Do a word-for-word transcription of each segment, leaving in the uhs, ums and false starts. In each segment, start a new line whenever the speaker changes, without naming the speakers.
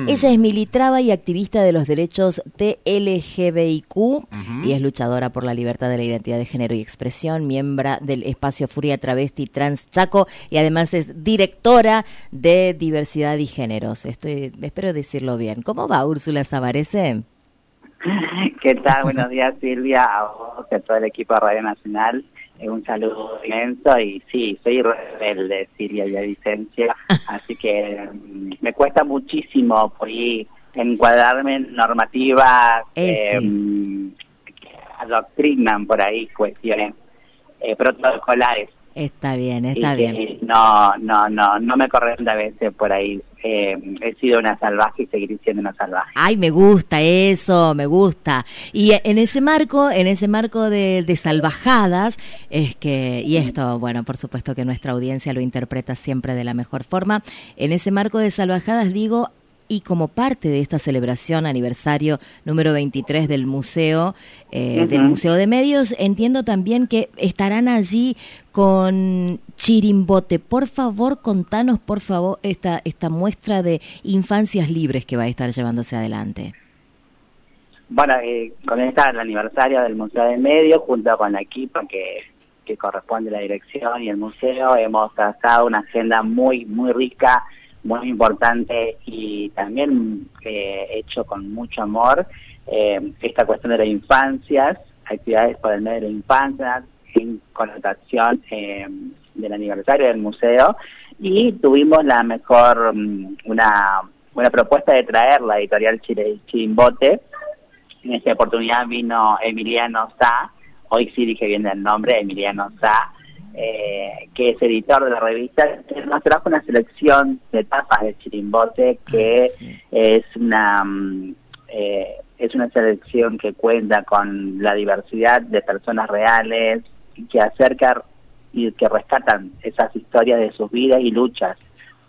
Mm. Ella es militraba y activista de los derechos de L G B I Q uh-huh. y es luchadora por la libertad de la identidad de género y expresión, miembro del espacio Furia Travesti Trans Chaco y además es directora de diversidad y géneros. Estoy, espero decirlo bien. ¿Cómo va, Úrsula Savarese?
¿Qué tal? Buenos días, Silvia, a vos, a todo el equipo de Radio Nacional. Eh, un saludo inmenso y sí, soy rebelde, Silvia y a Vicencia, así que um, me cuesta muchísimo por ahí encuadrarme en normativas eh, sí. que adoctrinan por ahí cuestiones eh, protocolares.
Está bien, está
y
bien.
Que no, no, no, no me corresponde a veces por ahí. Eh, he sido una salvaje y seguiré siendo una salvaje.
Ay, me gusta eso, me gusta. Y en ese marco, en ese marco de, de salvajadas, es que, y esto, bueno, por supuesto que nuestra audiencia lo interpreta siempre de la mejor forma, en ese marco de salvajadas digo, y como parte de esta celebración aniversario número veintitrés del museo, eh, uh-huh. del Museo de Medios, entiendo también que estarán allí con Chirimbote. Por favor, contanos, por favor, esta, esta muestra de infancias libres que va a estar llevándose adelante.
Bueno, eh, con esta el aniversario del Museo de Medios, junto con la equipa que, que corresponde a la dirección y el museo, hemos trazado una agenda muy, muy rica, muy importante y también eh, hecho con mucho amor eh, esta cuestión de las infancias, actividades por el medio de la infancia, en connotación eh, del aniversario del museo, y tuvimos la mejor, um, una, una propuesta de traer la editorial Chirimbote. En esta oportunidad vino Emiliano Sá, hoy sí dije bien el nombre, Emiliano Sá, Eh, que es editor de la revista, que nos trajo una selección de tapas de Chirimbote que ah, sí. es una eh, es una selección que cuenta con la diversidad de personas reales y que acerca y que rescatan esas historias de sus vidas y luchas.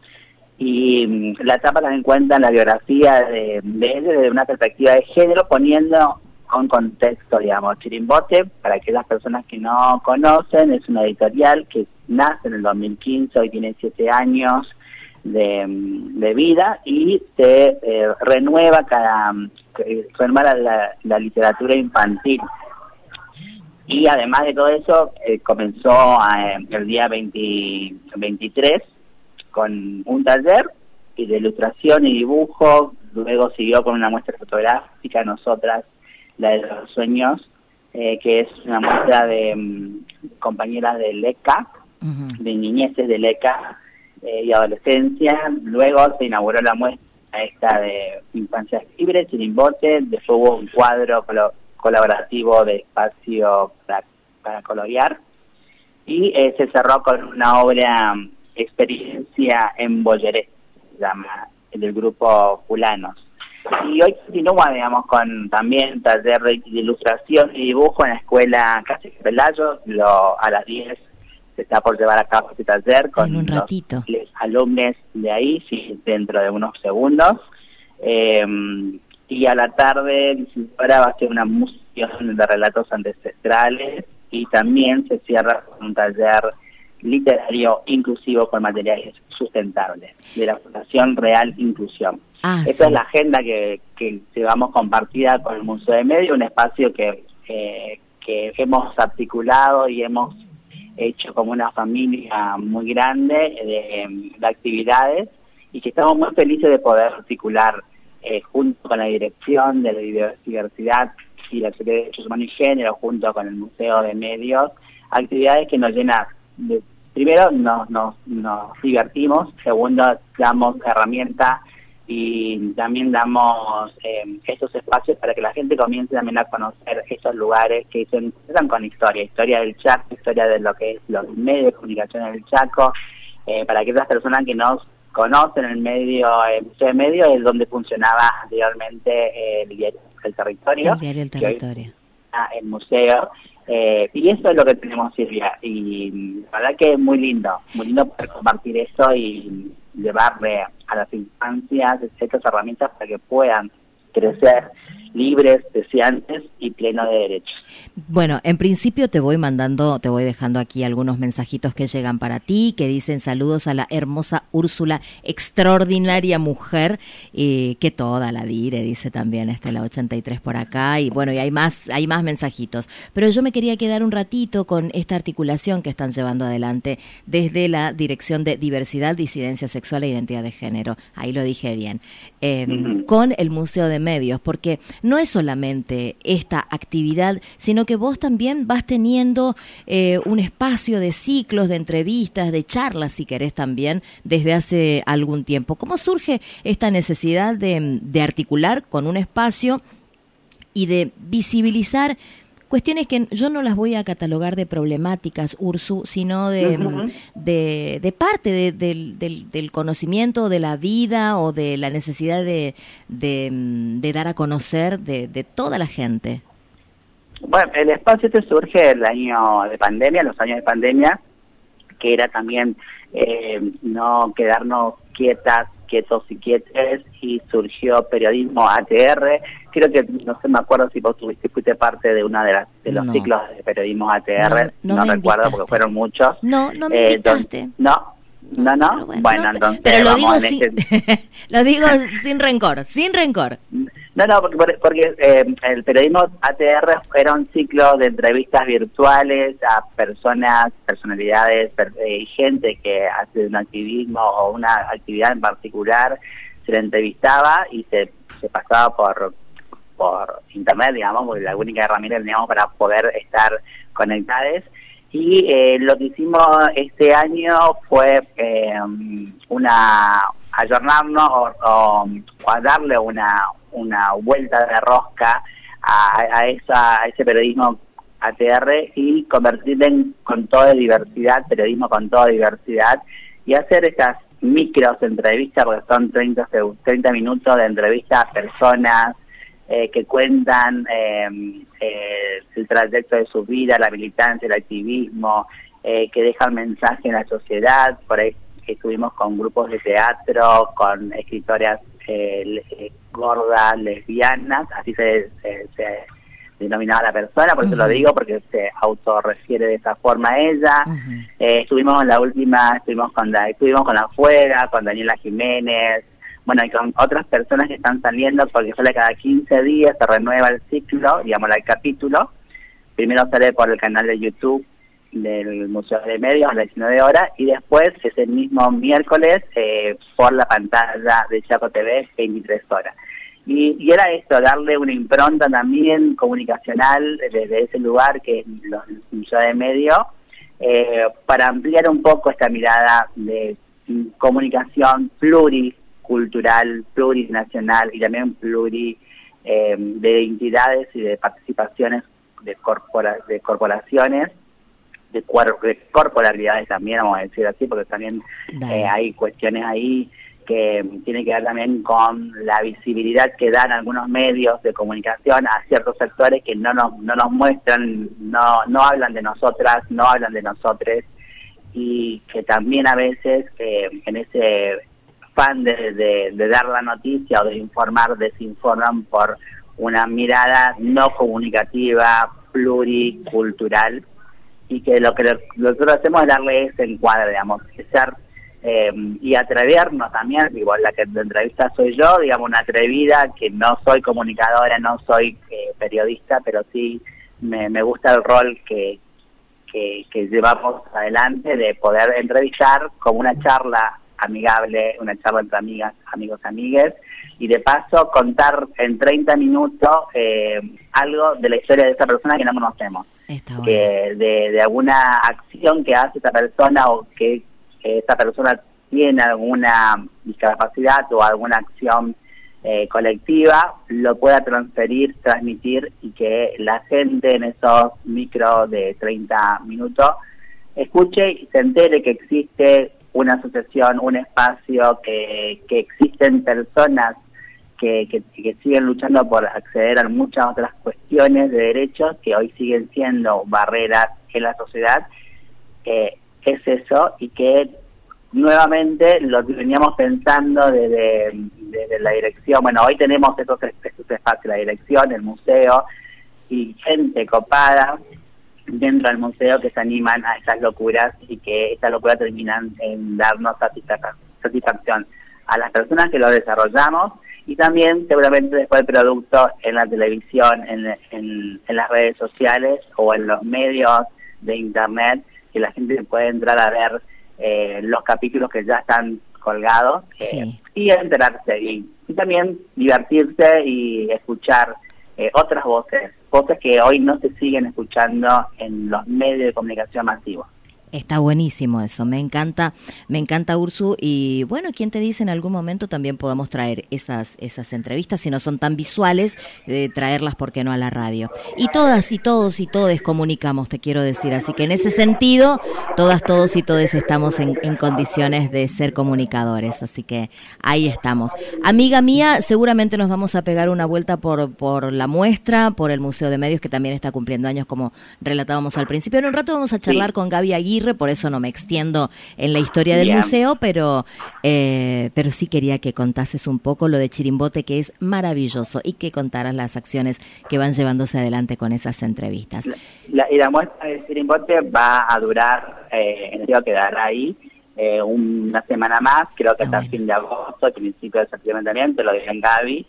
Y la tapa también cuenta la biografía de, de él desde una perspectiva de género, poniendo con contexto, digamos. Chirimbote, para aquellas personas que no conocen, es una editorial que nace en el dos mil quince, hoy tiene siete años de, de vida y se eh, renueva cada renueva la, la literatura infantil. Y además de todo eso, eh, comenzó eh, el día veinte, veintitrés con un taller y de ilustración y dibujo, luego siguió con una muestra fotográfica, nosotras la de los sueños, eh, que es una muestra de um, compañeras del E C A, uh-huh. de niñeces del E C A eh, y adolescencia. Luego se inauguró la muestra esta de infancias libres, Chirimbote, después hubo un cuadro colo- colaborativo de espacio para, para colorear, y eh, se cerró con una obra um, experiencia en Bolleré, se llama, del grupo Fulanos. Y hoy continúa, digamos, con también taller de ilustración y dibujo en la escuela Casi Pelayo. Lo, a las diez se está por llevar a cabo este taller con
en un ratito.
los, los alumnos de ahí, sí, dentro de unos segundos. Eh, y a la tarde ahora va a ser una música de relatos ancestrales y también se cierra con un taller literario inclusivo con materiales sustentables de la Fundación Real Inclusión. Ah, Esa sí. es la agenda que, que llevamos compartida con el Museo de Medios, un espacio que, eh, que hemos articulado y hemos hecho como una familia muy grande de, de actividades y que estamos muy felices de poder articular eh, junto con la Dirección de la Diversidad y la Secretaría de Derechos Humanos y Género, junto con el Museo de Medios, actividades que nos llenan de, primero nos, nos, nos divertimos, segundo damos herramientas y también damos eh, estos espacios para que la gente comience también a conocer esos lugares que se empiezan con historia, historia del Chaco, historia de lo que es los medios de comunicación del Chaco, eh, para que esas personas que no conocen el medio, el Museo de Medios es donde funcionaba anteriormente eh, el diario El Territorio.
El diario El Territorio.
El museo. Eh, y eso es lo que tenemos, Silvia, y la verdad que es muy lindo, muy lindo poder compartir eso y llevarle a las infancias estas herramientas para que puedan crecer libres, deseantes y plenos de derechos.
Bueno, en principio te voy mandando, te voy dejando aquí algunos mensajitos que llegan para ti, que dicen saludos a la hermosa Úrsula, extraordinaria mujer, eh, que toda la dire, dice también Estela ochenta y tres por acá, y bueno, y hay más, hay más mensajitos. Pero yo me quería quedar un ratito con esta articulación que están llevando adelante desde la Dirección de Diversidad, Disidencia Sexual e Identidad de Género, ahí lo dije bien, eh, uh-huh. con el Museo de Medios, porque no es solamente esta actividad, sino que vos también vas teniendo eh, un espacio de ciclos, de entrevistas, de charlas, si querés también, desde hace algún tiempo. ¿Cómo surge esta necesidad de, de articular con un espacio y de visibilizar cuestiones que yo no las voy a catalogar de problemáticas, Ursu, sino de, uh-huh. de, de parte de, de, del, del conocimiento de la vida o de la necesidad de, de, de dar a conocer de, de toda la gente?
Bueno, el espacio este surge el año de pandemia, los años de pandemia, que era también eh, no quedarnos quietas, quietos y quietes, y surgió Periodismo A T R. Creo que, no sé, me acuerdo si vos tuviste, fuiste parte de una de, las, de los no. ciclos de Periodismo A T R, no, no, no recuerdo invitaste. Porque fueron muchos.
No, no me invitaste.
Eh, no, no, no, no. Bueno, bueno no, entonces
pero lo digo,
en
sin,
este...
lo digo sin rencor, sin rencor.
No, no, porque, porque eh, el Periodismo A T R era un ciclo de entrevistas virtuales a personas, personalidades per, eh, y gente que hace un activismo o una actividad en particular, se le entrevistaba y se, se pasaba por por internet, digamos, porque la única herramienta que teníamos para poder estar conectados. Y eh, lo que hicimos este año fue eh, una ayornarnos o, o, o a darle una una vuelta de rosca a, a, esa, a ese periodismo A T R y convertirlo en con toda diversidad, periodismo con toda diversidad, y hacer estas micros entrevistas, porque son treinta, treinta minutos de entrevistas a personas eh, que cuentan eh, eh, el trayecto de su vida, la militancia, el activismo, eh, que dejan mensaje en la sociedad. Por ahí estuvimos con grupos de teatro, con escritoras eh, eh, gordas, lesbianas, así se, se, se denominaba la persona, por eso uh-huh. lo digo, porque se autorrefiere de esa forma a ella. Uh-huh. eh, estuvimos en la última, estuvimos con la, estuvimos con la Fuega, con Daniela Jiménez, bueno, y con otras personas que están saliendo, porque sale cada quince días, se renueva el ciclo, digamos, el capítulo. Primero sale por el canal de YouTube del Museo de Medios a las diecinueve horas, y después es el mismo miércoles eh, por la pantalla de Chaco T V, veintitrés horas. Y, y era esto, darle una impronta también comunicacional desde ese lugar que es los Museo de Medios, eh, para ampliar un poco esta mirada de comunicación pluricultural, plurinacional y también pluri eh, de identidades y de participaciones de, corpora, de corporaciones, de, cuer, de corporalidades también, vamos a decir así, porque también eh, hay cuestiones ahí que tiene que ver también con la visibilidad que dan algunos medios de comunicación a ciertos sectores que no nos no nos muestran, no no hablan de nosotras, no hablan de nosotres, y que también a veces eh, en ese afán de, de, de dar la noticia o de informar, desinforman por una mirada no comunicativa, pluricultural, y que lo que nosotros hacemos es darle ese encuadre, digamos, ser Eh, y atrevernos también, digo, la que de entrevista soy yo, digamos, una atrevida, que no soy comunicadora, no soy eh, periodista, pero sí me, me gusta el rol que, que, que llevamos adelante de poder entrevistar como una charla amigable, una charla entre amigas, amigos, amigues, y de paso contar en treinta minutos eh, algo de la historia de esa persona que no conocemos, que de, de alguna acción que hace esa persona o que esta persona tiene alguna discapacidad o alguna acción eh, colectiva, lo pueda transferir, transmitir, y que la gente en esos micros de treinta minutos escuche y se entere que existe una asociación, un espacio, que, que existen personas que, que, que siguen luchando por acceder a muchas otras cuestiones de derechos que hoy siguen siendo barreras en la sociedad. Eh, es eso, y que nuevamente lo que veníamos pensando desde, desde la dirección, bueno, hoy tenemos esos, esos ese espacio, la dirección, el museo, y gente copada dentro del museo que se animan a estas locuras y que estas locuras terminan en darnos satisfacción a las personas que lo desarrollamos y también seguramente después el producto en la televisión, en, en, en las redes sociales o en los medios de internet, que la gente puede entrar a ver eh, los capítulos que ya están colgados eh, sí. y enterarse y, y también divertirse y escuchar eh, otras voces, voces que hoy no se siguen escuchando en los medios de comunicación masivos.
Está buenísimo eso, me encanta, me encanta Ursu, y bueno, quién te dice en algún momento también podamos traer esas esas entrevistas, si no son tan visuales, eh, traerlas, ¿por qué no?, a la radio. Y todas y todos y todes comunicamos, te quiero decir, así que en ese sentido, todas, todos y todes estamos en, en condiciones de ser comunicadores, así que ahí estamos. Amiga mía, seguramente nos vamos a pegar una vuelta por, por la muestra, por el Museo de Medios, que también está cumpliendo años, como relatábamos al principio. En un rato vamos a charlar sí. con Gaby Aguirre, por eso no me extiendo en la historia del yeah. museo, pero eh, pero sí quería que contases un poco lo de Chirimbote, que es maravilloso, y que contaras las acciones que van llevándose adelante con esas entrevistas.
La, y la muestra de Chirimbote va a durar, eh, en el quedará ahí eh, una semana más, creo que ah, hasta bueno. fin de agosto, principio de septiembre también, te lo dije en Gaby.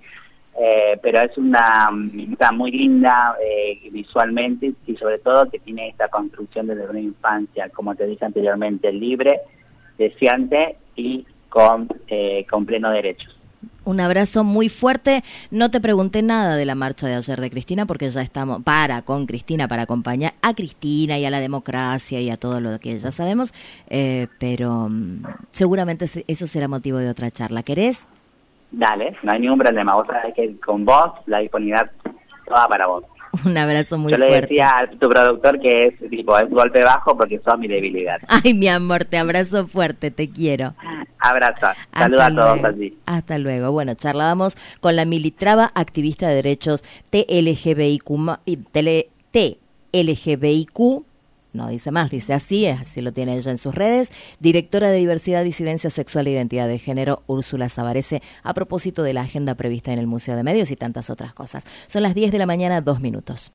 Eh, pero es una está muy linda eh, visualmente y sobre todo que tiene esta construcción desde una infancia, como te dije anteriormente, libre, deseante y con, eh, con pleno derecho.
Un abrazo muy fuerte. No te pregunté nada de la marcha de ayer de Cristina, porque ya estamos para con Cristina, para acompañar a Cristina y a la democracia y a todo lo que ya sabemos, eh, pero um, seguramente eso será motivo de otra charla. ¿Querés?
Dale, no hay ningún problema. Vos sabés que con vos la disponibilidad toda para vos.
Un abrazo muy
fuerte. Yo le
fuerte.
decía a tu productor que es tipo es golpe bajo porque sos mi debilidad.
Ay, mi amor, te abrazo fuerte, te quiero.
Abrazo. Saludos a todos allí.
Hasta luego. Bueno, charlábamos con la Militrava, activista de derechos T L G B I Q, T L G B I Q. No dice más, dice así, así lo tiene ella en sus redes, directora de Diversidad, Disidencia Sexual e Identidad de Género, Úrsula Savarese, a propósito de la agenda prevista en el Museo de Medios y tantas otras cosas. Son las diez de la mañana, dos minutos.